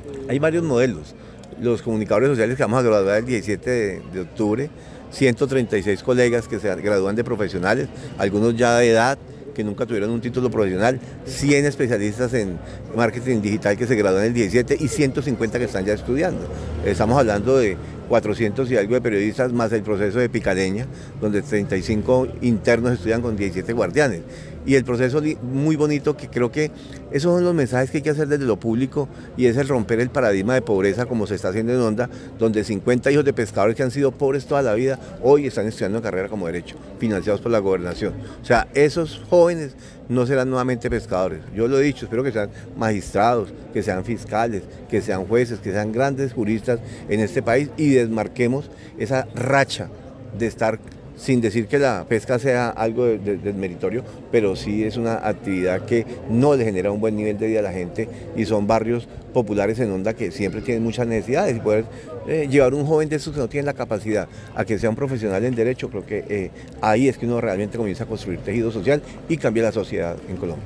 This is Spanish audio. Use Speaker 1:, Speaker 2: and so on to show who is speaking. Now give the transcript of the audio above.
Speaker 1: Hay varios modelos. Los comunicadores sociales que vamos a graduar el 17 de octubre, 136 colegas que se gradúan de profesionales, algunos ya de edad, que nunca tuvieron un título profesional, 100 especialistas en marketing digital que se gradúan el 17 y 150 que están ya estudiando. Estamos hablando de 400 y algo de periodistas, más el proceso de Picareña, donde 35 internos estudian con 17 guardianes. Y el proceso muy bonito, que creo que esos son los mensajes que hay que hacer desde lo público, y es el romper el paradigma de pobreza como se está haciendo en Honda, donde 50 hijos de pescadores que han sido pobres toda la vida, hoy están estudiando carrera como derecho, financiados por la gobernación. O sea, esos jóvenes no serán nuevamente pescadores. Yo lo he dicho, espero que sean magistrados, que sean fiscales, que sean jueces, que sean grandes juristas en este país, y desmarquemos esa racha de estar, sin decir que la pesca sea algo desmeritorio, pero sí es una actividad que no le genera un buen nivel de vida a la gente, y son barrios populares en Honda que siempre tienen muchas necesidades, y poder llevar un joven de esos que no tienen la capacidad a que sea un profesional en derecho, creo que ahí es que uno realmente comienza a construir tejido social y cambia la sociedad en Colombia.